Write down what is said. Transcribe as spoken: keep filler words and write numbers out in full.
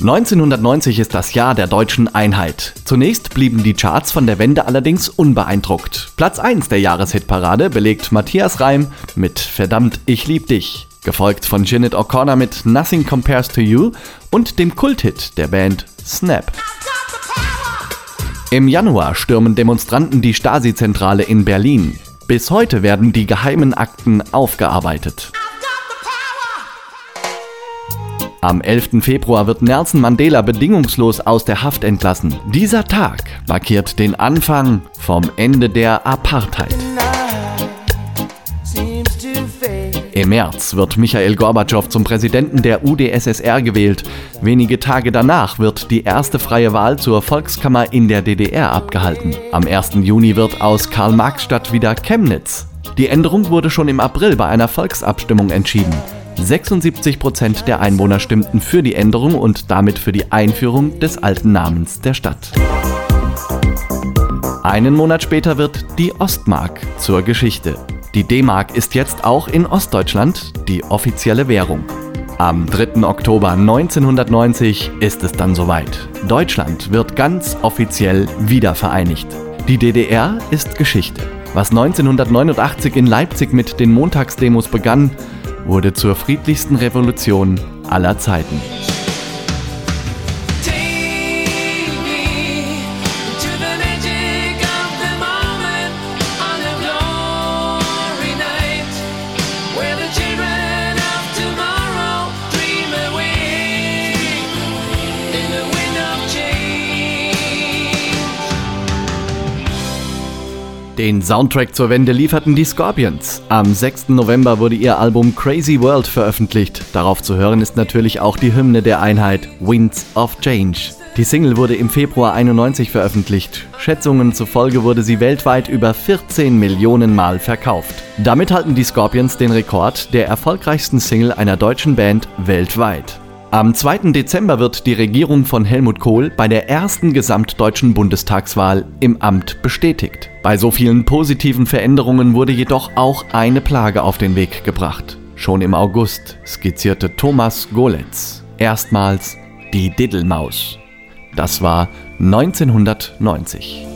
neunzehnhundertneunzig ist das Jahr der deutschen Einheit. Zunächst blieben die Charts von der Wende allerdings unbeeindruckt. Platz eins der Jahreshitparade belegt Matthias Reim mit Verdammt, ich lieb dich, gefolgt von Sinead O'Connor mit Nothing Compares to You und dem Kulthit der Band Snap. Im Januar stürmen Demonstranten die Stasi-Zentrale in Berlin. Bis heute werden die geheimen Akten aufgearbeitet. Am elften Februar wird Nelson Mandela bedingungslos aus der Haft entlassen. Dieser Tag markiert den Anfang vom Ende der Apartheid. Im März wird Michail Gorbatschow zum Präsidenten der U d S S R gewählt. Wenige Tage danach wird die erste freie Wahl zur Volkskammer in der D D R abgehalten. Am ersten Juni wird aus Karl-Marx-Stadt wieder Chemnitz. Die Änderung wurde schon im April bei einer Volksabstimmung entschieden. sechsundsiebzig Prozent der Einwohner stimmten für die Änderung und damit für die Einführung des alten Namens der Stadt. Einen Monat später wird die Ostmark zur Geschichte. Die D-Mark ist jetzt auch in Ostdeutschland die offizielle Währung. Am dritten Oktober neunzehnhundertneunzig ist es dann soweit. Deutschland wird ganz offiziell wiedervereinigt. Die D D R ist Geschichte. Was neunzehnhundertneunundachtzig in Leipzig mit den Montagsdemos begann, wurde zur friedlichsten Revolution aller Zeiten. Den Soundtrack zur Wende lieferten die Scorpions. Am sechsten November wurde ihr Album Crazy World veröffentlicht. Darauf zu hören ist natürlich auch die Hymne der Einheit, Winds of Change. Die Single wurde im Februar einundneunzig veröffentlicht. Schätzungen zufolge wurde sie weltweit über vierzehn Millionen Mal verkauft. Damit halten die Scorpions den Rekord der erfolgreichsten Single einer deutschen Band weltweit. Am zweiten Dezember wird die Regierung von Helmut Kohl bei der ersten gesamtdeutschen Bundestagswahl im Amt bestätigt. Bei so vielen positiven Veränderungen wurde jedoch auch eine Plage auf den Weg gebracht. Schon im August skizzierte Thomas Golitz erstmals die Diddelmaus. Das war neunzehnhundertneunzig.